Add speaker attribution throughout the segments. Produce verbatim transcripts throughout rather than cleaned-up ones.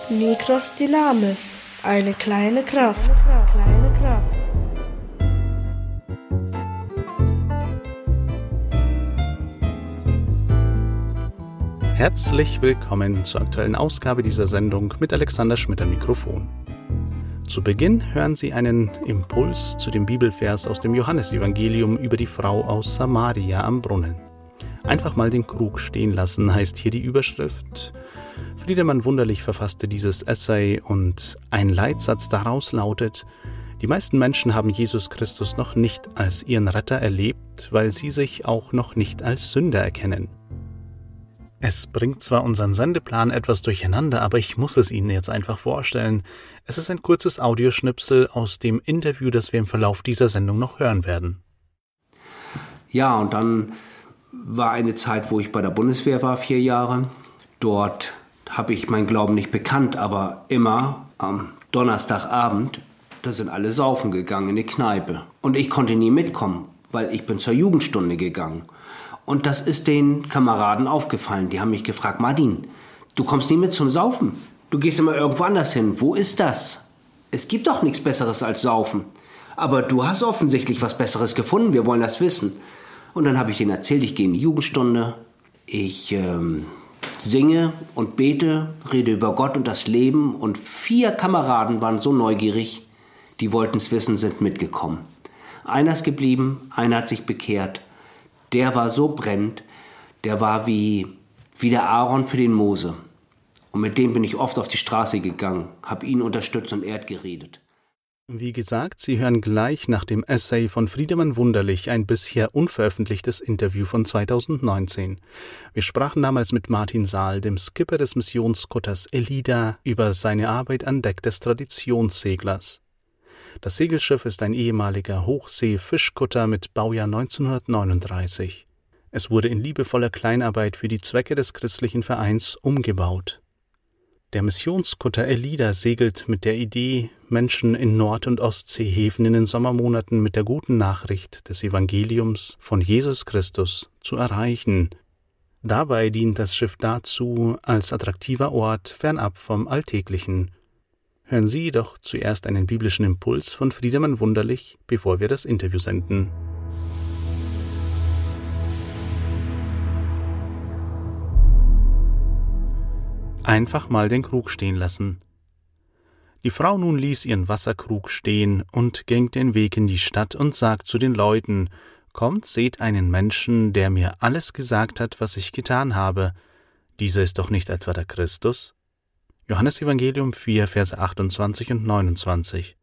Speaker 1: Micros Dynamis, eine kleine Kraft. Kleine Kraft.
Speaker 2: Herzlich willkommen zur aktuellen Ausgabe dieser Sendung mit Alexander Schmidt am Mikrofon. Zu Beginn hören Sie einen Impuls zu dem Bibelvers aus dem Johannesevangelium über die Frau aus Samaria am Brunnen. Einfach mal den Krug stehen lassen, heißt hier die Überschrift. Friedemann Wunderlich verfasste dieses Essay und ein Leitsatz daraus lautet: Die meisten Menschen haben Jesus Christus noch nicht als ihren Retter erlebt, weil sie sich auch noch nicht als Sünder erkennen. Es bringt zwar unseren Sendeplan etwas durcheinander, aber ich muss es Ihnen jetzt einfach vorstellen. Es ist ein kurzes Audioschnipsel aus dem Interview, das wir im Verlauf dieser Sendung noch hören werden.
Speaker 3: Ja, und dann war eine Zeit, wo ich bei der Bundeswehr war, vier Jahre. Dort habe ich meinen Glauben nicht bekannt, aber immer am Donnerstagabend, da sind alle saufen gegangen in die Kneipe. Und ich konnte nie mitkommen, weil ich bin zur Jugendstunde gegangen. Und das ist den Kameraden aufgefallen. Die haben mich gefragt: Martin, du kommst nie mit zum Saufen. Du gehst immer irgendwo anders hin. Wo ist das? Es gibt doch nichts Besseres als Saufen. Aber du hast offensichtlich was Besseres gefunden. Wir wollen das wissen. Und dann habe ich denen erzählt, ich gehe in die Jugendstunde. Ich ähm, singe und bete, rede über Gott und das Leben. Und vier Kameraden waren so neugierig, die wollten es wissen, sind mitgekommen. Einer ist geblieben, einer hat sich bekehrt. Der war so brennend, der war wie, wie der Aaron für den Mose. Und mit dem bin ich oft auf die Straße gegangen, habe ihn unterstützt und er hat geredet.
Speaker 2: Wie gesagt, Sie hören gleich nach dem Essay von Friedemann Wunderlich ein bisher unveröffentlichtes Interview von zweitausendneunzehn. Wir sprachen damals mit Martin Saal, dem Skipper des Missionskutters Elida, über seine Arbeit an Deck des Traditionsseglers. Das Segelschiff ist ein ehemaliger Hochsee-Fischkutter mit Baujahr neunzehnhundertneununddreißig. Es wurde in liebevoller Kleinarbeit für die Zwecke des christlichen Vereins umgebaut. Der Missionskutter Elida segelt mit der Idee, Menschen in Nord- und Ostseehäfen in den Sommermonaten mit der guten Nachricht des Evangeliums von Jesus Christus zu erreichen. Dabei dient das Schiff dazu, als attraktiver Ort fernab vom Alltäglichen. Hören Sie doch zuerst einen biblischen Impuls von Friedemann Wunderlich, bevor wir das Interview senden. Einfach mal den Krug stehen lassen. Die Frau nun ließ ihren Wasserkrug stehen und ging den Weg in die Stadt und sagt zu den Leuten: Kommt, seht einen Menschen, der mir alles gesagt hat, was ich getan habe. Dieser ist doch nicht etwa der Christus? Johannesevangelium vier, Verse achtundzwanzig und neunundzwanzig.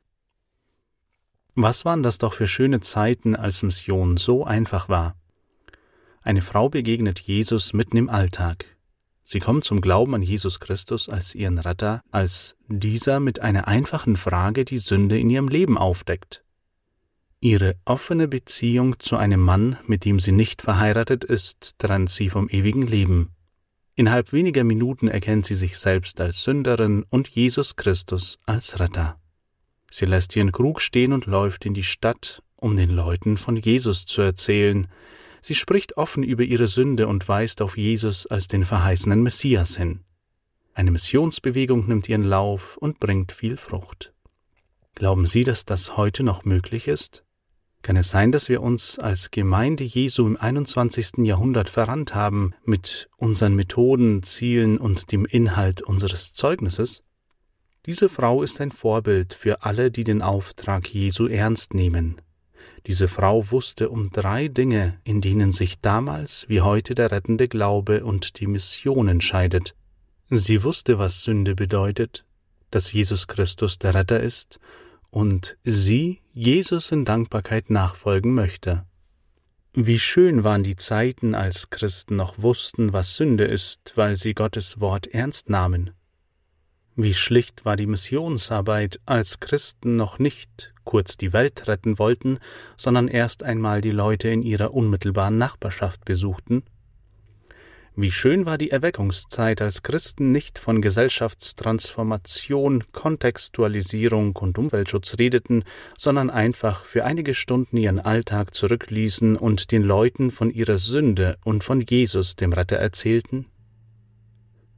Speaker 2: Was waren das doch für schöne Zeiten, als Mission so einfach war? Eine Frau begegnet Jesus mitten im Alltag. Sie kommt zum Glauben an Jesus Christus als ihren Retter, als dieser mit einer einfachen Frage die Sünde in ihrem Leben aufdeckt. Ihre offene Beziehung zu einem Mann, mit dem sie nicht verheiratet ist, trennt sie vom ewigen Leben. Innerhalb weniger Minuten erkennt sie sich selbst als Sünderin und Jesus Christus als Retter. Sie lässt ihren Krug stehen und läuft in die Stadt, um den Leuten von Jesus zu erzählen. Sie spricht offen über ihre Sünde und weist auf Jesus als den verheißenen Messias hin. Eine Missionsbewegung nimmt ihren Lauf und bringt viel Frucht. Glauben Sie, dass das heute noch möglich ist? Kann es sein, dass wir uns als Gemeinde Jesu im einundzwanzigsten Jahrhundert verrannt haben mit unseren Methoden, Zielen und dem Inhalt unseres Zeugnisses? Diese Frau ist ein Vorbild für alle, die den Auftrag Jesu ernst nehmen. Diese Frau wusste um drei Dinge, in denen sich damals wie heute der rettende Glaube und die Mission entscheidet. Sie wusste, was Sünde bedeutet, dass Jesus Christus der Retter ist und sie Jesus in Dankbarkeit nachfolgen möchte. Wie schön waren die Zeiten, als Christen noch wussten, was Sünde ist, weil sie Gottes Wort ernst nahmen. Wie schlicht war die Missionsarbeit, als Christen noch nicht kurz die Welt retten wollten, sondern erst einmal die Leute in ihrer unmittelbaren Nachbarschaft besuchten. Wie schön war die Erweckungszeit, als Christen nicht von Gesellschaftstransformation, Kontextualisierung und Umweltschutz redeten, sondern einfach für einige Stunden ihren Alltag zurückließen und den Leuten von ihrer Sünde und von Jesus, dem Retter, erzählten.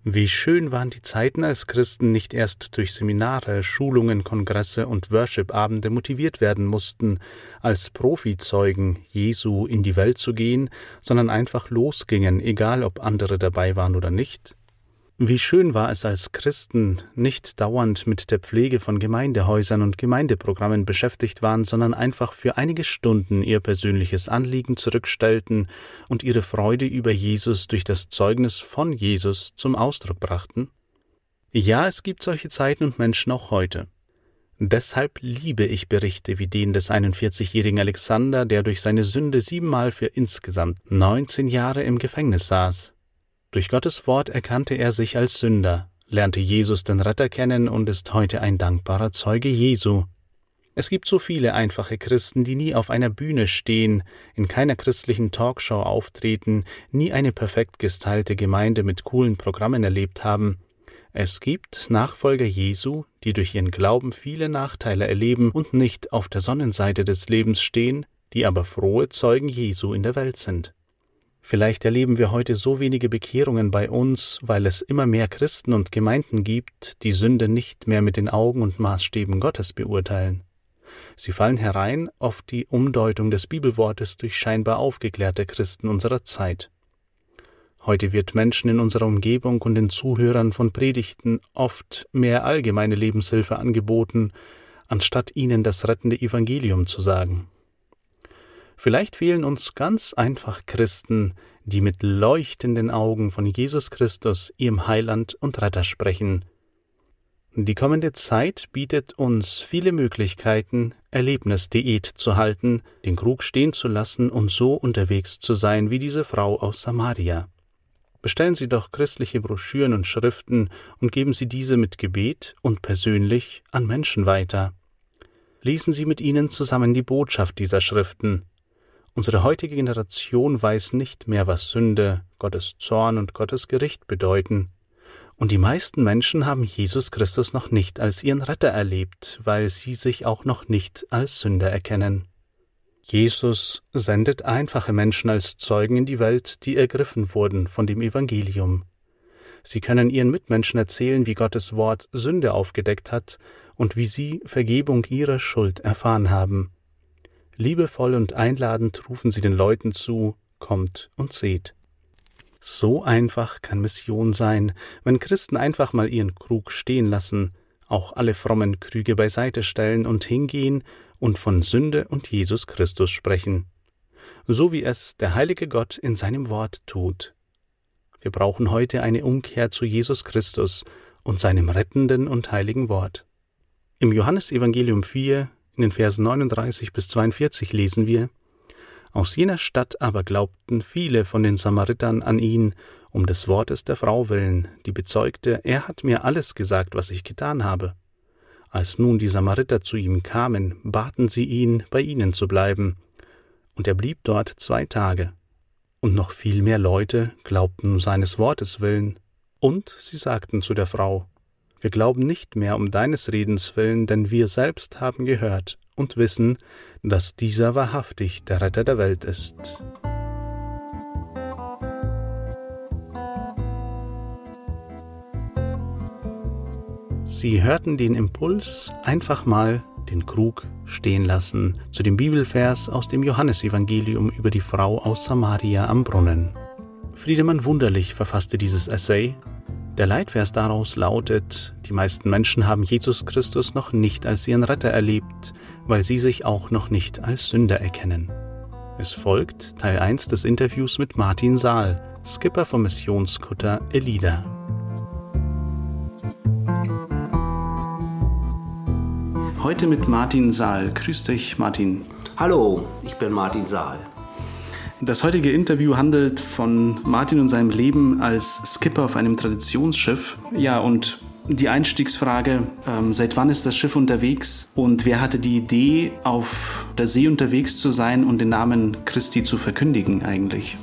Speaker 2: Wie schön waren die Zeiten, als Christen nicht erst durch Seminare, Schulungen, Kongresse und Worship-Abende motiviert werden mussten, als Profizeugen Jesu in die Welt zu gehen, sondern einfach losgingen, egal ob andere dabei waren oder nicht. Wie schön war es als Christen, nicht dauernd mit der Pflege von Gemeindehäusern und Gemeindeprogrammen beschäftigt waren, sondern einfach für einige Stunden ihr persönliches Anliegen zurückstellten und ihre Freude über Jesus durch das Zeugnis von Jesus zum Ausdruck brachten? Ja, es gibt solche Zeiten und Menschen auch heute. Deshalb liebe ich Berichte wie den des einundvierzigjährigen Alexander, der durch seine Sünde siebenmal für insgesamt neunzehn Jahre im Gefängnis saß. Durch Gottes Wort erkannte er sich als Sünder, lernte Jesus den Retter kennen und ist heute ein dankbarer Zeuge Jesu. Es gibt so viele einfache Christen, die nie auf einer Bühne stehen, in keiner christlichen Talkshow auftreten, nie eine perfekt gestylte Gemeinde mit coolen Programmen erlebt haben. Es gibt Nachfolger Jesu, die durch ihren Glauben viele Nachteile erleben und nicht auf der Sonnenseite des Lebens stehen, die aber frohe Zeugen Jesu in der Welt sind. Vielleicht erleben wir heute so wenige Bekehrungen bei uns, weil es immer mehr Christen und Gemeinden gibt, die Sünde nicht mehr mit den Augen und Maßstäben Gottes beurteilen. Sie fallen herein auf die Umdeutung des Bibelwortes durch scheinbar aufgeklärte Christen unserer Zeit. Heute wird Menschen in unserer Umgebung und den Zuhörern von Predigten oft mehr allgemeine Lebenshilfe angeboten, anstatt ihnen das rettende Evangelium zu sagen. Vielleicht fehlen uns ganz einfach Christen, die mit leuchtenden Augen von Jesus Christus, ihrem Heiland und Retter, sprechen. Die kommende Zeit bietet uns viele Möglichkeiten, Erlebnisdiät zu halten, den Krug stehen zu lassen und so unterwegs zu sein wie diese Frau aus Samaria. Bestellen Sie doch christliche Broschüren und Schriften und geben Sie diese mit Gebet und persönlich an Menschen weiter. Lesen Sie mit ihnen zusammen die Botschaft dieser Schriften. Unsere heutige Generation weiß nicht mehr, was Sünde, Gottes Zorn und Gottes Gericht bedeuten. Und die meisten Menschen haben Jesus Christus noch nicht als ihren Retter erlebt, weil sie sich auch noch nicht als Sünder erkennen. Jesus sendet einfache Menschen als Zeugen in die Welt, die ergriffen wurden von dem Evangelium. Sie können ihren Mitmenschen erzählen, wie Gottes Wort Sünde aufgedeckt hat und wie sie Vergebung ihrer Schuld erfahren haben. Liebevoll und einladend rufen sie den Leuten zu, kommt und seht. So einfach kann Mission sein, wenn Christen einfach mal ihren Krug stehen lassen, auch alle frommen Krüge beiseite stellen und hingehen und von Sünde und Jesus Christus sprechen, so wie es der heilige Gott in seinem Wort tut. Wir brauchen heute eine Umkehr zu Jesus Christus und seinem rettenden und heiligen Wort. Im Johannesevangelium vier, in den Versen neununddreißig bis zweiundvierzig lesen wir: Aus jener Stadt aber glaubten viele von den Samaritern an ihn, um des Wortes der Frau willen, die bezeugte, er hat mir alles gesagt, was ich getan habe. Als nun die Samariter zu ihm kamen, baten sie ihn, bei ihnen zu bleiben. Und er blieb dort zwei Tage. Und noch viel mehr Leute glaubten um seines Wortes willen. Und sie sagten zu der Frau: Wir glauben nicht mehr um deines Redens willen, denn wir selbst haben gehört und wissen, dass dieser wahrhaftig der Retter der Welt ist. Sie hörten den Impuls, einfach mal den Krug stehen lassen, zu dem Bibelvers aus dem Johannesevangelium über die Frau aus Samaria am Brunnen. Friedemann Wunderlich verfasste dieses Essay. Der Leitvers daraus lautet: Die meisten Menschen haben Jesus Christus noch nicht als ihren Retter erlebt, weil sie sich auch noch nicht als Sünder erkennen. Es folgt Teil eins des Interviews mit Martin Saal, Skipper vom Missionskutter Elida. Heute mit Martin Saal. Grüß dich, Martin.
Speaker 3: Hallo, ich bin Martin Saal.
Speaker 2: Das heutige Interview handelt von Martin und seinem Leben als Skipper auf einem Traditionsschiff. Ja, und die Einstiegsfrage, ähm, seit wann ist das Schiff unterwegs und wer hatte die Idee, auf der See unterwegs zu sein und den Namen Christi zu verkündigen eigentlich?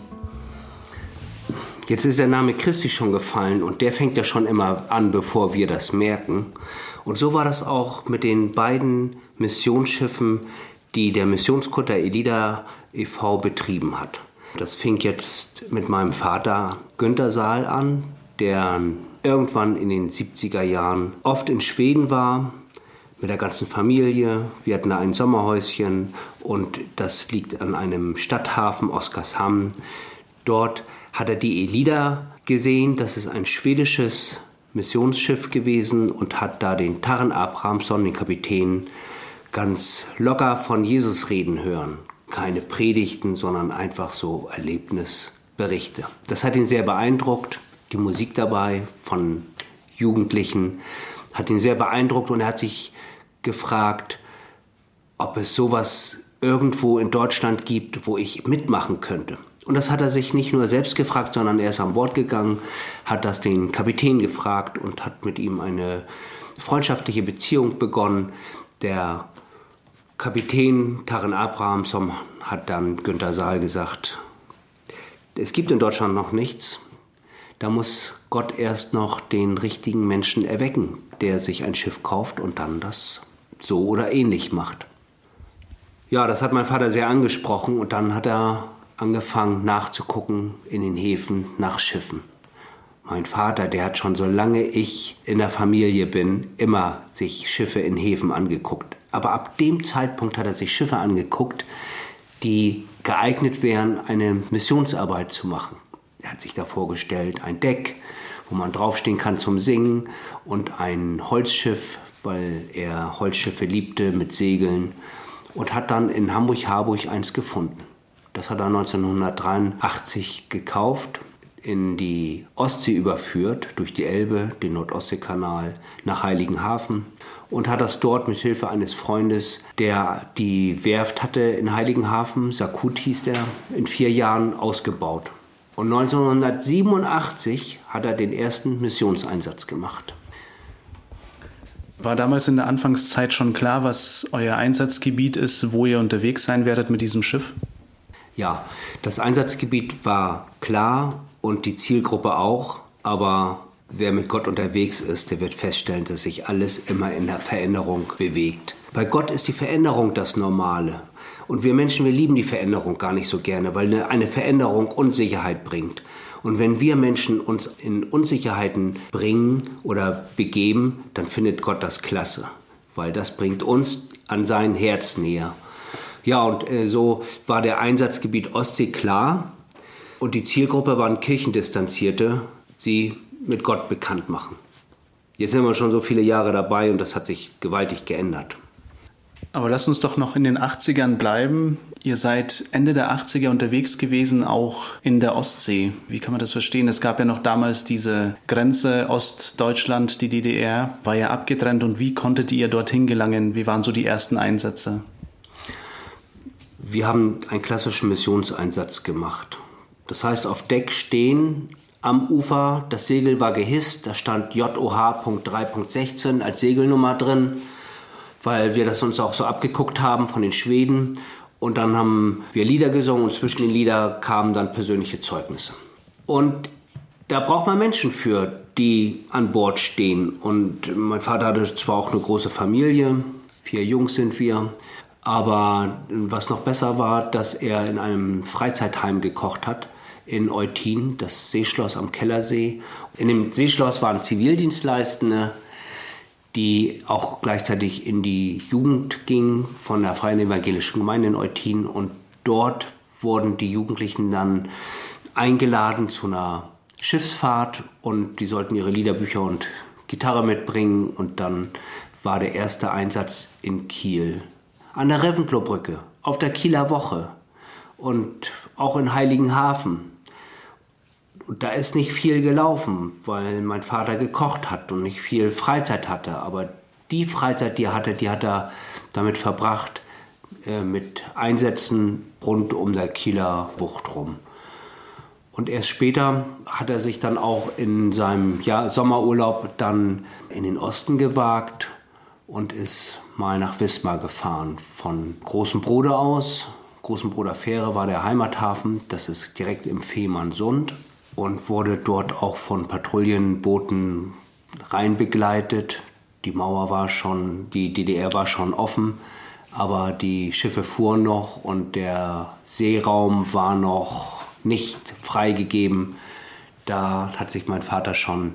Speaker 3: Jetzt ist der Name Christi schon gefallen und der fängt ja schon immer an, bevor wir das merken. Und so war das auch mit den beiden Missionsschiffen, die der Missionskutter Elida e V betrieben hat. Das fing jetzt mit meinem Vater Günther Saal an, der irgendwann in den siebziger Jahren oft in Schweden war, mit der ganzen Familie. Wir hatten da ein Sommerhäuschen und das liegt an einem Stadthafen, Oskarshamn. Dort hat er die Elida gesehen, das ist ein schwedisches Missionsschiff gewesen, und hat da den Tarren Abrahamsson, den Kapitän, ganz locker von Jesus reden hören. Keine Predigten, sondern einfach so Erlebnisberichte. Das hat ihn sehr beeindruckt. Die Musik dabei von Jugendlichen hat ihn sehr beeindruckt, und er hat sich gefragt, ob es sowas irgendwo in Deutschland gibt, wo ich mitmachen könnte. Und das hat er sich nicht nur selbst gefragt, sondern er ist an Bord gegangen, hat das den Kapitän gefragt und hat mit ihm eine freundschaftliche Beziehung begonnen. Der Kapitän Tarren Abrahamsson hat dann Günter Saal gesagt, es gibt in Deutschland noch nichts. Da muss Gott erst noch den richtigen Menschen erwecken, der sich ein Schiff kauft und dann das so oder ähnlich macht. Ja, das hat mein Vater sehr angesprochen, und dann hat er angefangen nachzugucken in den Häfen nach Schiffen. Mein Vater, der hat schon, solange ich in der Familie bin, immer sich Schiffe in Häfen angeguckt. Aber ab dem Zeitpunkt hat er sich Schiffe angeguckt, die geeignet wären, eine Missionsarbeit zu machen. Er hat sich da vorgestellt, ein Deck, wo man draufstehen kann zum Singen, und ein Holzschiff, weil er Holzschiffe liebte mit Segeln, und hat dann in Hamburg-Harburg eins gefunden. Das hat er neunzehnhundertdreiundachtzig gekauft, in die Ostsee überführt, durch die Elbe, den Nord-Ostsee-Kanal, nach Heiligenhafen, und hat das dort mit Hilfe eines Freundes, der die Werft hatte in Heiligenhafen, Sakut hieß der, in vier Jahren ausgebaut. Und neunzehnhundertsiebenundachtzig hat er den ersten Missionseinsatz gemacht.
Speaker 2: War damals in der Anfangszeit schon klar, was euer Einsatzgebiet ist, wo ihr unterwegs sein werdet mit diesem Schiff?
Speaker 3: Ja, das Einsatzgebiet war klar und die Zielgruppe auch, aber wer mit Gott unterwegs ist, der wird feststellen, dass sich alles immer in der Veränderung bewegt. Bei Gott ist die Veränderung das Normale. Und wir Menschen, wir lieben die Veränderung gar nicht so gerne, weil eine Veränderung Unsicherheit bringt. Und wenn wir Menschen uns in Unsicherheiten bringen oder begeben, dann findet Gott das klasse, weil das bringt uns an sein Herz näher. Ja, und äh, so war der Einsatzgebiet Ostsee klar, und die Zielgruppe waren Kirchendistanzierte, sie mit Gott bekannt machen. Jetzt sind wir schon so viele Jahre dabei, und das hat sich gewaltig geändert.
Speaker 2: Aber lasst uns doch noch in den achtzigern bleiben. Ihr seid Ende der achtziger unterwegs gewesen, auch in der Ostsee. Wie kann man das verstehen? Es gab ja noch damals diese Grenze Ostdeutschland, die D D R, war ja abgetrennt. Und wie konntet ihr dorthin gelangen? Wie waren so die ersten Einsätze?
Speaker 3: Wir haben einen klassischen Missionseinsatz gemacht. Das heißt, auf Deck stehen, am Ufer, das Segel war gehisst, da stand J O H drei Punkt sechzehn als Segelnummer drin, weil wir das uns auch so abgeguckt haben von den Schweden. Und dann haben wir Lieder gesungen, und zwischen den Liedern kamen dann persönliche Zeugnisse. Und da braucht man Menschen für, die an Bord stehen. Und mein Vater hatte zwar auch eine große Familie, vier Jungs sind wir, aber was noch besser war, dass er in einem Freizeitheim gekocht hat, in Eutin, das Seeschloss am Kellersee. In dem Seeschloss waren Zivildienstleistende, die auch gleichzeitig in die Jugend gingen von der Freien Evangelischen Gemeinde in Eutin. Und dort wurden die Jugendlichen dann eingeladen zu einer Schiffsfahrt, und die sollten ihre Liederbücher und Gitarre mitbringen. Und dann war der erste Einsatz in Kiel, an der Reventlow-Brücke, auf der Kieler Woche und auch in Heiligenhafen. Und da ist nicht viel gelaufen, weil mein Vater gekocht hat und nicht viel Freizeit hatte. Aber die Freizeit, die er hatte, die hat er damit verbracht, äh, mit Einsätzen rund um der Kieler Bucht rum. Und erst später hat er sich dann auch in seinem ja, Sommerurlaub dann in den Osten gewagt und ist mal nach Wismar gefahren. Von Großen Brode aus. Großen Broder Fähre war der Heimathafen. Das ist direkt im Fehmarnsund. Und wurde dort auch von Patrouillenbooten rein begleitet. Die Mauer war schon, die D D R war schon offen, aber die Schiffe fuhren noch und der Seeraum war noch nicht freigegeben. Da hat sich mein Vater schon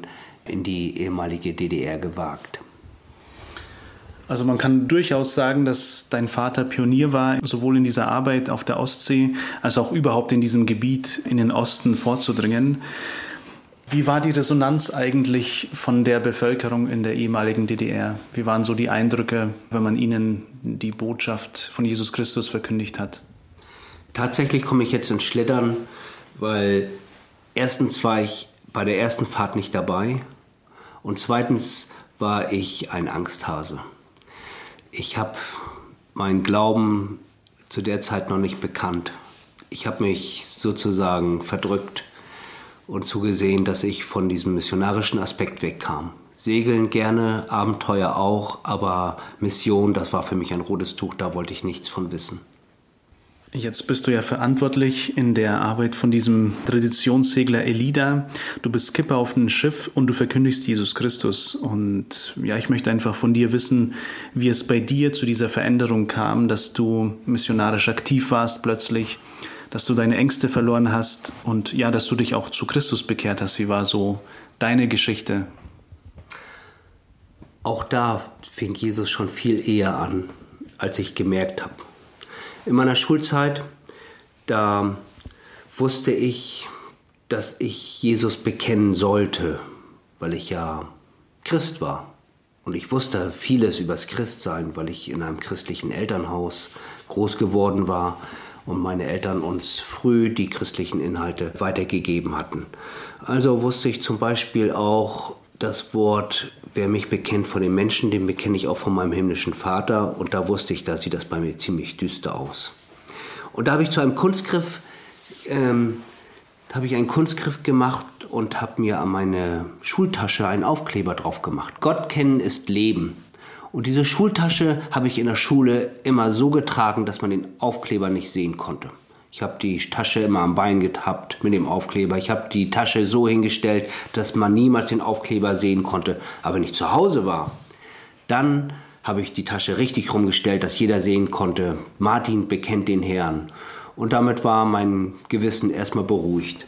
Speaker 3: in die ehemalige D D R gewagt.
Speaker 2: Also man kann durchaus sagen, dass dein Vater Pionier war, sowohl in dieser Arbeit auf der Ostsee, als auch überhaupt in diesem Gebiet in den Osten vorzudringen. Wie war die Resonanz eigentlich von der Bevölkerung in der ehemaligen D D R? Wie waren so die Eindrücke, wenn man ihnen die Botschaft von Jesus Christus verkündigt hat?
Speaker 3: Tatsächlich komme ich jetzt ins Schlittern, weil erstens war ich bei der ersten Fahrt nicht dabei und zweitens war ich ein Angsthase. Ich habe meinen Glauben zu der Zeit noch nicht bekannt. Ich habe mich sozusagen verdrückt und zugesehen, dass ich von diesem missionarischen Aspekt wegkam. Segeln gerne, Abenteuer auch, aber Mission, das war für mich ein rotes Tuch, da wollte ich nichts von wissen.
Speaker 2: Jetzt bist du ja verantwortlich in der Arbeit von diesem Traditionssegler Elida. Du bist Skipper auf einem Schiff und du verkündigst Jesus Christus. Und ja, ich möchte einfach von dir wissen, wie es bei dir zu dieser Veränderung kam, dass du missionarisch aktiv warst plötzlich, dass du deine Ängste verloren hast und ja, dass du dich auch zu Christus bekehrt hast. Wie war so deine Geschichte?
Speaker 3: Auch da fing Jesus schon viel eher an, als ich gemerkt habe. In meiner Schulzeit, da wusste ich, dass ich Jesus bekennen sollte, weil ich ja Christ war. Und ich wusste vieles übers Christsein, weil ich in einem christlichen Elternhaus groß geworden war und meine Eltern uns früh die christlichen Inhalte weitergegeben hatten. Also wusste ich zum Beispiel auch das Wort, wer mich bekennt von den Menschen, den bekenne ich auch von meinem himmlischen Vater. Und da wusste ich, da sieht das bei mir ziemlich düster aus. Und da habe ich zu einem Kunstgriff, ähm, da habe ich einen Kunstgriff gemacht und habe mir an meine Schultasche einen Aufkleber drauf gemacht. Gott kennen ist Leben. Und diese Schultasche habe ich in der Schule immer so getragen, dass man den Aufkleber nicht sehen konnte. Ich habe die Tasche immer am Bein getappt mit dem Aufkleber. Ich habe die Tasche so hingestellt, dass man niemals den Aufkleber sehen konnte. Aber wenn ich zu Hause war, dann habe ich die Tasche richtig rumgestellt, dass jeder sehen konnte, Martin bekennt den Herrn. Und damit war mein Gewissen erstmal beruhigt.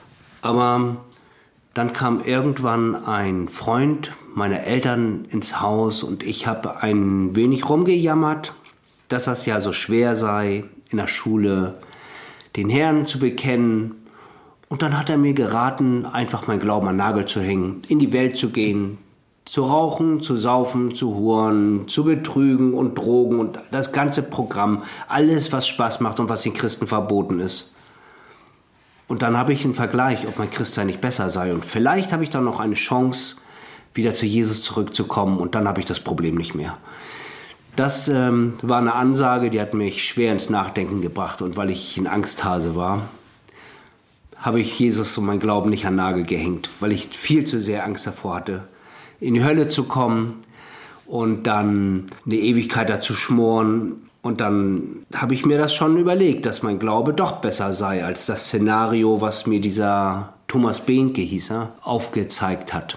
Speaker 3: Aber dann kam irgendwann ein Freund meiner Eltern ins Haus und ich habe ein wenig rumgejammert, dass das ja so schwer sei in der Schule, den Herrn zu bekennen. Und dann hat er mir geraten, einfach meinen Glauben an den Nagel zu hängen, in die Welt zu gehen, zu rauchen, zu saufen, zu huren, zu betrügen und Drogen und das ganze Programm, alles, was Spaß macht und was den Christen verboten ist. Und dann habe ich einen Vergleich, ob mein Christsein nicht besser sei. Und vielleicht habe ich dann noch eine Chance, wieder zu Jesus zurückzukommen und dann habe ich das Problem nicht mehr. Das ähm, war eine Ansage, die hat mich schwer ins Nachdenken gebracht. Und weil ich ein Angsthase war, habe ich Jesus und mein Glauben nicht an den Nagel gehängt, weil ich viel zu sehr Angst davor hatte, in die Hölle zu kommen und dann eine Ewigkeit dazu schmoren. Und dann habe ich mir das schon überlegt, dass mein Glaube doch besser sei als das Szenario, was mir dieser Thomas Behnke hieß er, aufgezeigt hat.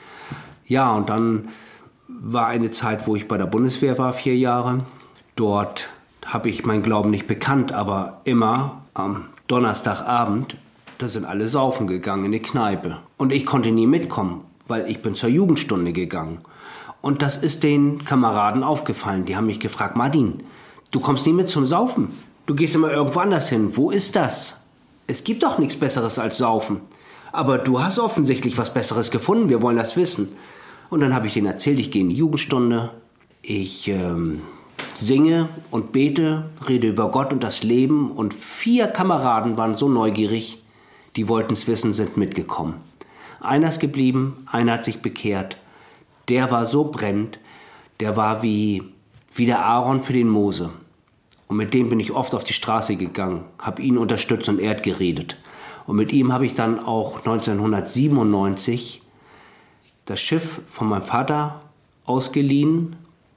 Speaker 3: Ja, und dann war eine Zeit, wo ich bei der Bundeswehr war, vier Jahre. Dort habe ich meinen Glauben nicht bekannt, aber immer am Donnerstagabend, da sind alle saufen gegangen in die Kneipe. Und ich konnte nie mitkommen, weil ich bin zur Jugendstunde gegangen. Und das ist den Kameraden aufgefallen. Die haben mich gefragt, Martin, du kommst nie mit zum Saufen. Du gehst immer irgendwo anders hin. Wo ist das? Es gibt doch nichts Besseres als Saufen. Aber du hast offensichtlich was Besseres gefunden. Wir wollen das wissen. Und dann habe ich denen erzählt, ich gehe in die Jugendstunde. Ich ähm, singe und bete, rede über Gott und das Leben. Und vier Kameraden waren so neugierig, die wollten es wissen, sind mitgekommen. Einer ist geblieben, einer hat sich bekehrt. Der war so brennend, der war wie, wie der Aaron für den Mose. Und mit dem bin ich oft auf die Straße gegangen, habe ihn unterstützt und er hat geredet. Und mit ihm habe ich dann auch neunzehnhundertsiebenundneunzig das Schiff von meinem Vater ausgeliehen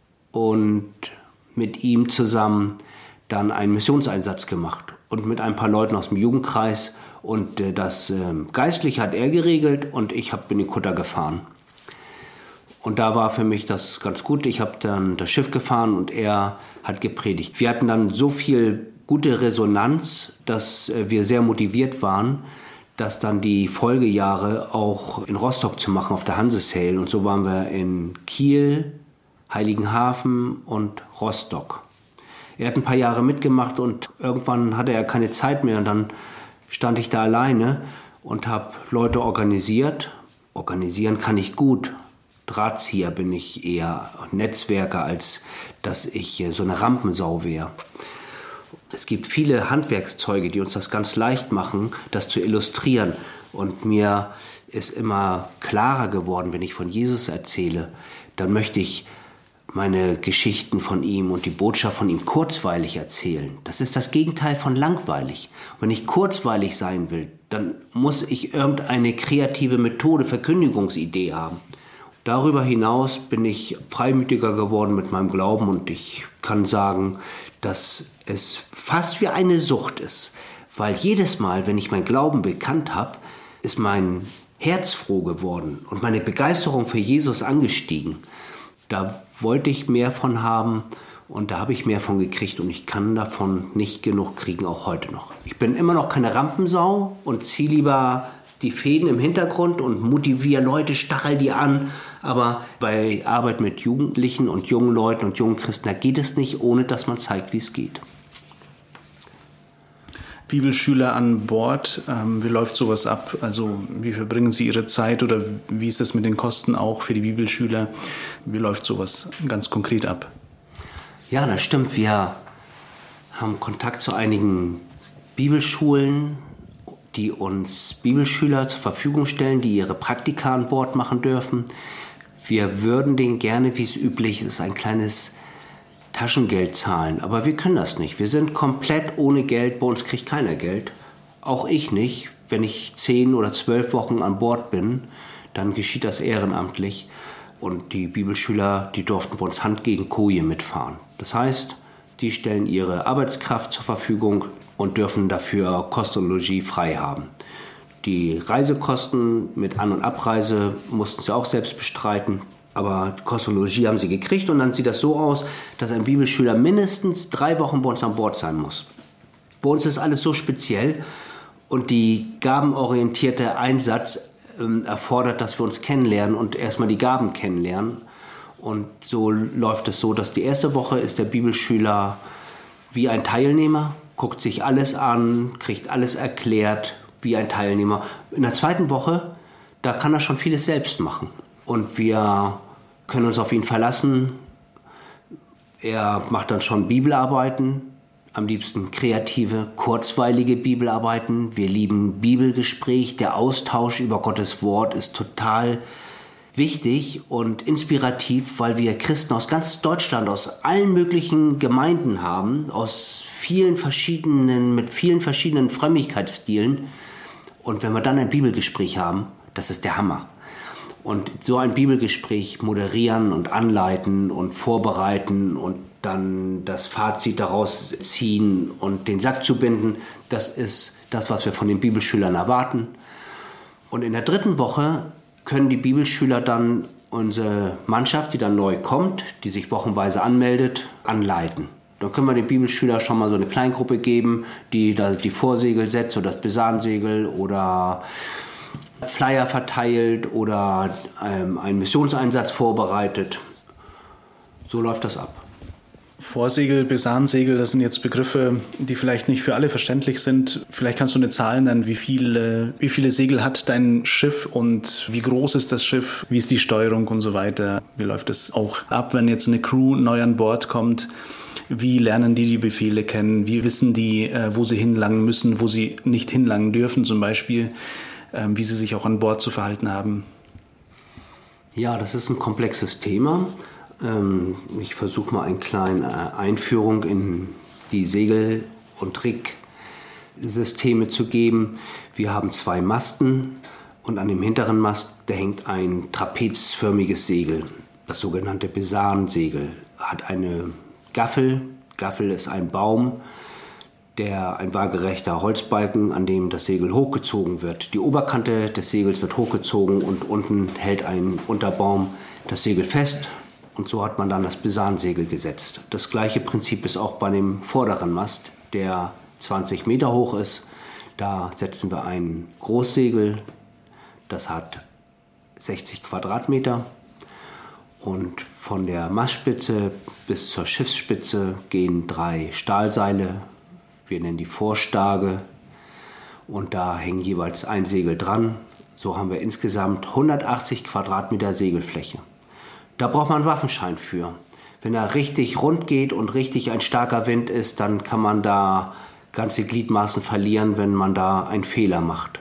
Speaker 3: und mit ihm zusammen dann einen Missionseinsatz gemacht. Und mit ein paar Leuten aus dem Jugendkreis. Und äh, das äh, Geistliche hat er geregelt und ich hab, bin den Kutter gefahren. Und da war für mich das ganz gut. Ich habe dann das Schiff gefahren und er hat gepredigt. Wir hatten dann so viel gute Resonanz, dass äh, wir sehr motiviert waren, das dann die Folgejahre auch in Rostock zu machen auf der Hanse-Sail. Und so waren wir in Kiel, Heiligenhafen und Rostock. Er hat ein paar Jahre mitgemacht und irgendwann hatte er keine Zeit mehr. Und dann stand ich da alleine und habe Leute organisiert. Organisieren kann ich gut. Drahtzieher bin ich eher, Netzwerker, als dass ich so eine Rampensau wäre. Es gibt viele Handwerkszeuge, die uns das ganz leicht machen, das zu illustrieren. Und mir ist immer klarer geworden, wenn ich von Jesus erzähle, dann möchte ich meine Geschichten von ihm und die Botschaft von ihm kurzweilig erzählen. Das ist das Gegenteil von langweilig. Wenn ich kurzweilig sein will, dann muss ich irgendeine kreative Methode, Verkündigungsidee haben. Darüber hinaus bin ich freimütiger geworden mit meinem Glauben und ich kann sagen, dass es fast wie eine Sucht ist. Weil jedes Mal, wenn ich meinen Glauben bekannt habe, ist mein Herz froh geworden und meine Begeisterung für Jesus angestiegen. Da wollte ich mehr von haben und da habe ich mehr von gekriegt und ich kann davon nicht genug kriegen, auch heute noch. Ich bin immer noch keine Rampensau und ziehe lieber die Fäden im Hintergrund und motiviere Leute, stachel die an. Aber bei Arbeit mit Jugendlichen und jungen Leuten und jungen Christen, da geht es nicht, ohne dass man zeigt, wie es geht.
Speaker 2: Bibelschüler an Bord, ähm, wie läuft sowas ab? Also wie verbringen Sie Ihre Zeit oder wie ist es mit den Kosten auch für die Bibelschüler? Wie läuft sowas ganz konkret ab?
Speaker 3: Ja, das stimmt. Wir haben Kontakt zu einigen Bibelschulen, die uns Bibelschüler zur Verfügung stellen, die ihre Praktika an Bord machen dürfen. Wir würden denen gerne, wie es üblich ist, ein kleines Taschengeld zahlen. Aber wir können das nicht. Wir sind komplett ohne Geld. Bei uns kriegt keiner Geld. Auch ich nicht. Wenn ich zehn oder zwölf Wochen an Bord bin, dann geschieht das ehrenamtlich. Und die Bibelschüler, die durften bei uns Hand gegen Koje mitfahren. Das heißt, die stellen ihre Arbeitskraft zur Verfügung und dürfen dafür Kost und Logis frei haben. Die Reisekosten mit An- und Abreise mussten sie auch selbst bestreiten. Aber Kost und Logis haben sie gekriegt und dann sieht das so aus, dass ein Bibelschüler mindestens drei Wochen bei uns an Bord sein muss. Bei uns ist alles so speziell und die gabenorientierte Einsatz ähm, erfordert, dass wir uns kennenlernen und erstmal die Gaben kennenlernen. Und so läuft es so, dass die erste Woche ist der Bibelschüler wie ein Teilnehmer, guckt sich alles an, kriegt alles erklärt wie ein Teilnehmer. In der zweiten Woche, da kann er schon vieles selbst machen. Und wir können uns auf ihn verlassen. Er macht dann schon Bibelarbeiten, am liebsten kreative, kurzweilige Bibelarbeiten. Wir lieben Bibelgespräch. Der Austausch über Gottes Wort ist total wichtig und inspirativ, weil wir Christen aus ganz Deutschland, aus allen möglichen Gemeinden haben, aus vielen verschiedenen, mit vielen verschiedenen Frömmigkeitsstilen. Und wenn wir dann ein Bibelgespräch haben, das ist der Hammer. Und so ein Bibelgespräch moderieren und anleiten und vorbereiten und dann das Fazit daraus ziehen und den Sack zu binden, das ist das, was wir von den Bibelschülern erwarten. Und in der dritten Woche können die Bibelschüler dann unsere Mannschaft, die dann neu kommt, die sich wochenweise anmeldet, anleiten. Dann können wir den Bibelschülern schon mal so eine Kleingruppe geben, die da die Vorsegel setzt oder das Besansegel oder Flyer verteilt oder ähm, einen Missionseinsatz vorbereitet. So läuft das ab.
Speaker 2: Vorsegel, Besansegel, das sind jetzt Begriffe, die vielleicht nicht für alle verständlich sind. Vielleicht kannst du eine Zahl nennen, wie viele, wie viele Segel hat dein Schiff und wie groß ist das Schiff, wie ist die Steuerung und so weiter. Wie läuft es auch ab, wenn jetzt eine Crew neu an Bord kommt? Wie lernen die die Befehle kennen? Wie wissen die, wo sie hinlangen müssen, wo sie nicht hinlangen dürfen zum Beispiel? Wie sie sich auch an Bord zu verhalten haben?
Speaker 3: Ja, das ist ein komplexes Thema. Ähm, ich versuche mal eine kleine Einführung in die Segel- und Tricksysteme zu geben. Wir haben zwei Masten und an dem hinteren Mast, da hängt ein trapezförmiges Segel. Das sogenannte Besansegel hat eine Gaffel. Gaffel ist ein Baum, der ein waagerechter Holzbalken, an dem das Segel hochgezogen wird. Die Oberkante des Segels wird hochgezogen und unten hält ein Unterbaum das Segel fest und so hat man dann das Besansegel gesetzt. Das gleiche Prinzip ist auch bei dem vorderen Mast, der zwanzig Meter hoch ist. Da setzen wir ein Großsegel, das hat sechzig Quadratmeter. Und von der Mastspitze bis zur Schiffsspitze gehen drei Stahlseile. Wir nennen die Vorstage. Und da hängen jeweils ein Segel dran. So haben wir insgesamt hundertachtzig Quadratmeter Segelfläche. Da braucht man einen Waffenschein für. Wenn er richtig rund geht und richtig ein starker Wind ist, dann kann man da ganze Gliedmaßen verlieren, wenn man da einen Fehler macht.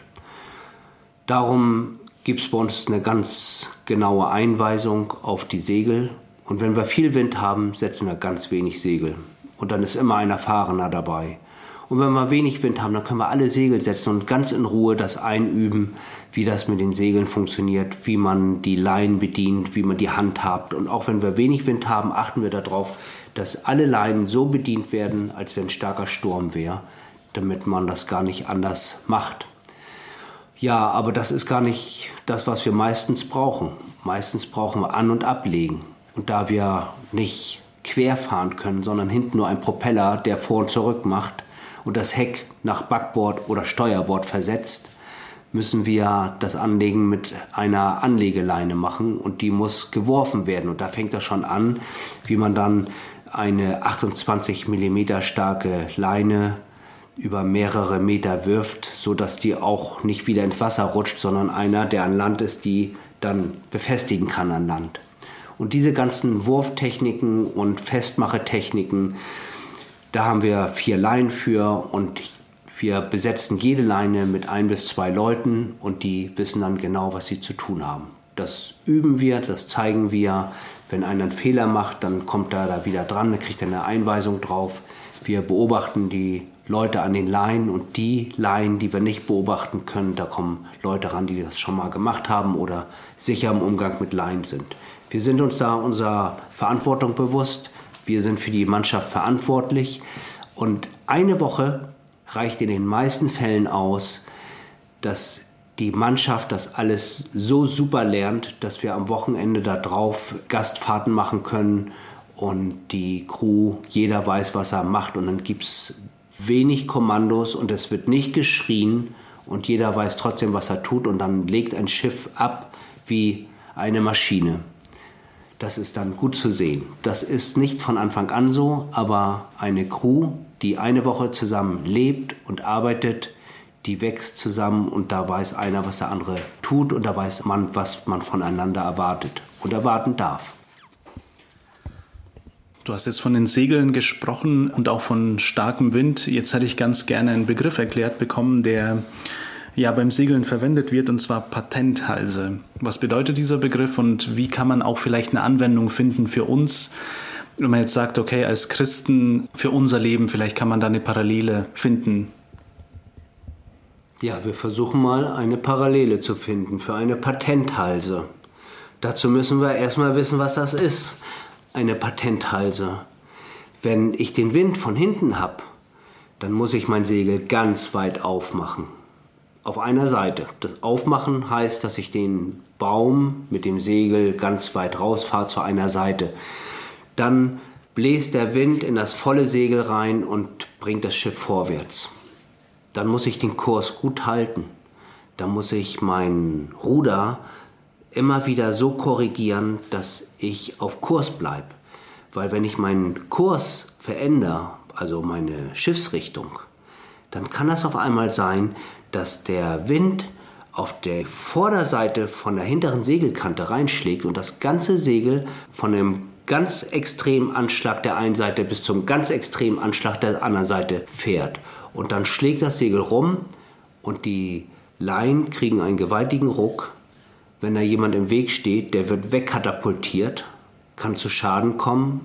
Speaker 3: Darum gibt es bei uns eine ganz genaue Einweisung auf die Segel. Und wenn wir viel Wind haben, setzen wir ganz wenig Segel. Und dann ist immer ein Erfahrener dabei. Und wenn wir wenig Wind haben, dann können wir alle Segel setzen und ganz in Ruhe das einüben, wie das mit den Segeln funktioniert, wie man die Leinen bedient, wie man die handhabt. Und auch wenn wir wenig Wind haben, achten wir darauf, dass alle Leinen so bedient werden, als wenn ein starker Sturm wäre, damit man das gar nicht anders macht. Ja, aber das ist gar nicht das, was wir meistens brauchen. Meistens brauchen wir An- und Ablegen. Und da wir nicht quer fahren können, sondern hinten nur ein Propeller, der vor und zurück macht und das Heck nach Backbord oder Steuerbord versetzt, müssen wir das Anlegen mit einer Anlegeleine machen und die muss geworfen werden. Und da fängt das schon an, wie man dann eine achtundzwanzig Millimeter starke Leine über mehrere Meter wirft, sodass die auch nicht wieder ins Wasser rutscht, sondern einer, der an Land ist, die dann befestigen kann an Land. Und diese ganzen Wurftechniken und Festmachetechniken, da haben wir vier Leinen für und wir besetzen jede Leine mit ein bis zwei Leuten und die wissen dann genau, was sie zu tun haben. Das üben wir, das zeigen wir. Wenn einer einen Fehler macht, dann kommt er da wieder dran, dann kriegt er eine Einweisung drauf. Wir beobachten die Leute an den Leinen und die Leinen, die wir nicht beobachten können, da kommen Leute ran, die das schon mal gemacht haben oder sicher im Umgang mit Leinen sind. Wir sind uns da unserer Verantwortung bewusst. Wir sind für die Mannschaft verantwortlich und eine Woche reicht in den meisten Fällen aus, dass die Mannschaft das alles so super lernt, dass wir am Wochenende da drauf Gastfahrten machen können und die Crew, jeder weiß, was er macht und dann gibt es wenig Kommandos und es wird nicht geschrien und jeder weiß trotzdem, was er tut und dann legt ein Schiff ab wie eine Maschine. Das ist dann gut zu sehen. Das ist nicht von Anfang an so, aber eine Crew, die eine Woche zusammen lebt und arbeitet, die wächst zusammen und da weiß einer, was der andere tut und da weiß man, was man voneinander erwartet und erwarten darf.
Speaker 2: Du hast jetzt von den Segeln gesprochen und auch von starkem Wind. Jetzt hätte ich ganz gerne einen Begriff erklärt bekommen, der ja beim Segeln verwendet wird, und zwar Patenthalse. Was bedeutet dieser Begriff und wie kann man auch vielleicht eine Anwendung finden für uns, wenn man jetzt sagt, okay, als Christen für unser Leben, vielleicht kann man da eine Parallele finden?
Speaker 3: Ja, wir versuchen mal eine Parallele zu finden für eine Patenthalse. Dazu müssen wir erstmal wissen, was das ist, eine Patenthalse. Wenn ich den Wind von hinten habe, dann muss ich mein Segel ganz weit aufmachen. Auf einer Seite. Das Aufmachen heißt, dass ich den Baum mit dem Segel ganz weit rausfahre zu einer Seite. Dann bläst der Wind in das volle Segel rein und bringt das Schiff vorwärts. Dann muss ich den Kurs gut halten. Dann muss ich mein Ruder immer wieder so korrigieren, dass ich auf Kurs bleibe. Weil wenn ich meinen Kurs verändere, also meine Schiffsrichtung, dann kann das auf einmal sein, dass der Wind auf der Vorderseite von der hinteren Segelkante reinschlägt und das ganze Segel von dem ganz extremen Anschlag der einen Seite bis zum ganz extremen Anschlag der anderen Seite fährt. Und dann schlägt das Segel rum und die Leinen kriegen einen gewaltigen Ruck. Wenn da jemand im Weg steht, der wird wegkatapultiert, kann zu Schaden kommen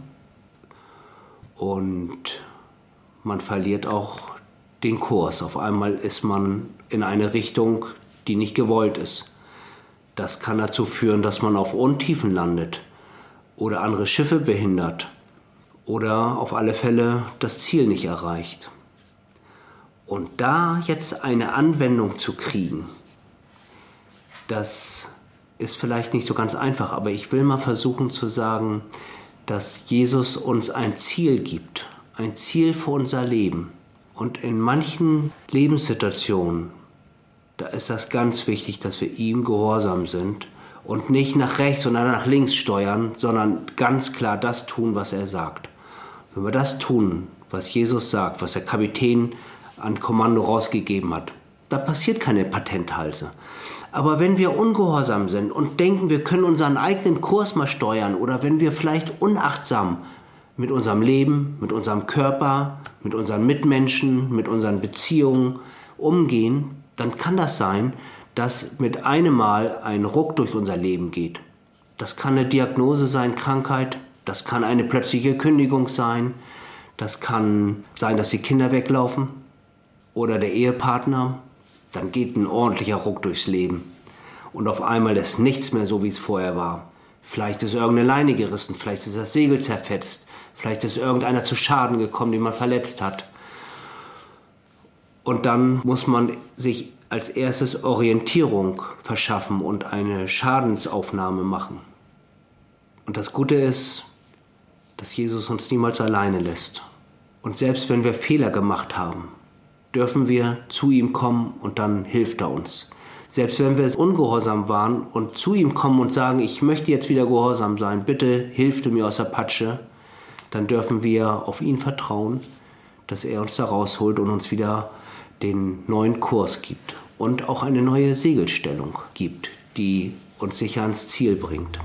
Speaker 3: und man verliert auch den Kurs. Auf einmal ist man in eine Richtung, die nicht gewollt ist. Das kann dazu führen, dass man auf Untiefen landet oder andere Schiffe behindert oder auf alle Fälle das Ziel nicht erreicht. Und da jetzt eine Anwendung zu kriegen, das ist vielleicht nicht so ganz einfach, aber ich will mal versuchen zu sagen, dass Jesus uns ein Ziel gibt, ein Ziel für unser Leben. Und in manchen Lebenssituationen, da ist das ganz wichtig, dass wir ihm gehorsam sind und nicht nach rechts oder nach links steuern, sondern ganz klar das tun, was er sagt. Wenn wir das tun, was Jesus sagt, was der Kapitän an Kommando rausgegeben hat, da passiert keine Patenthalse. Aber wenn wir ungehorsam sind und denken, wir können unseren eigenen Kurs mal steuern oder wenn wir vielleicht unachtsam mit unserem Leben, mit unserem Körper, mit unseren Mitmenschen, mit unseren Beziehungen umgehen, dann kann das sein, dass mit einem Mal ein Ruck durch unser Leben geht. Das kann eine Diagnose sein, Krankheit, das kann eine plötzliche Kündigung sein, das kann sein, dass die Kinder weglaufen oder der Ehepartner. Dann geht ein ordentlicher Ruck durchs Leben. Und auf einmal ist nichts mehr so, wie es vorher war. Vielleicht ist irgendeine Leine gerissen, vielleicht ist das Segel zerfetzt, vielleicht ist irgendeiner zu Schaden gekommen, den man verletzt hat. Und dann muss man sich als erstes Orientierung verschaffen und eine Schadensaufnahme machen. Und das Gute ist, dass Jesus uns niemals alleine lässt. Und selbst wenn wir Fehler gemacht haben, dürfen wir zu ihm kommen und dann hilft er uns. Selbst wenn wir ungehorsam waren und zu ihm kommen und sagen, ich möchte jetzt wieder gehorsam sein, bitte hilf du mir aus der Patsche, dann dürfen wir auf ihn vertrauen, dass er uns da rausholt und uns wieder den neuen Kurs gibt und auch eine neue Segelstellung gibt, die uns sicher ans Ziel bringt.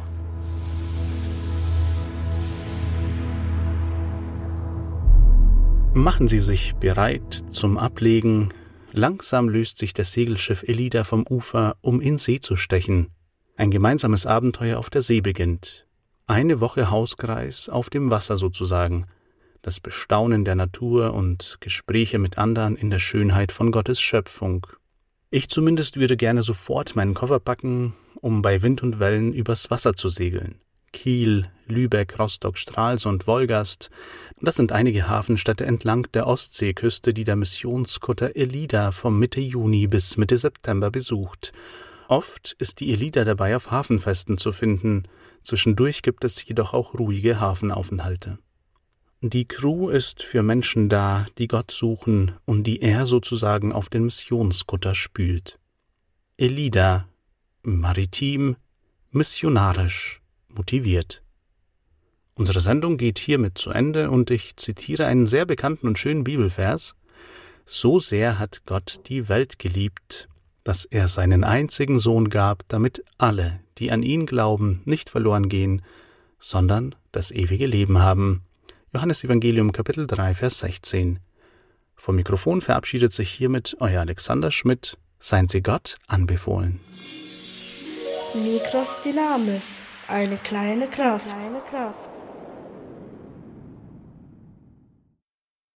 Speaker 2: Machen Sie sich bereit zum Ablegen. Langsam löst sich das Segelschiff Elida vom Ufer, um in See zu stechen. Ein gemeinsames Abenteuer auf der See beginnt. Eine Woche Hauskreis auf dem Wasser sozusagen. Das Bestaunen der Natur und Gespräche mit anderen in der Schönheit von Gottes Schöpfung. Ich zumindest würde gerne sofort meinen Koffer packen, um bei Wind und Wellen übers Wasser zu segeln. Kiel, Lübeck, Rostock, Stralsund, Wolgast. Das sind einige Hafenstädte entlang der Ostseeküste, die der Missionskutter Elida von Mitte Juni bis Mitte September besucht. Oft ist die Elida dabei auf Hafenfesten zu finden. Zwischendurch gibt es jedoch auch ruhige Hafenaufenthalte. Die Crew ist für Menschen da, die Gott suchen und die er sozusagen auf den Missionskutter spült. Elida, maritim, missionarisch, motiviert. Unsere Sendung geht hiermit zu Ende und ich zitiere einen sehr bekannten und schönen Bibelvers. So sehr hat Gott die Welt geliebt, dass er seinen einzigen Sohn gab, damit alle, die an ihn glauben, nicht verloren gehen, sondern das ewige Leben haben. Johannesevangelium Kapitel drei, Vers sechzehn. Vom Mikrofon verabschiedet sich hiermit euer Alexander Schmidt. Seien Sie Gott anbefohlen.
Speaker 1: Mikros Dynamis, eine kleine Kraft. Kleine Kraft.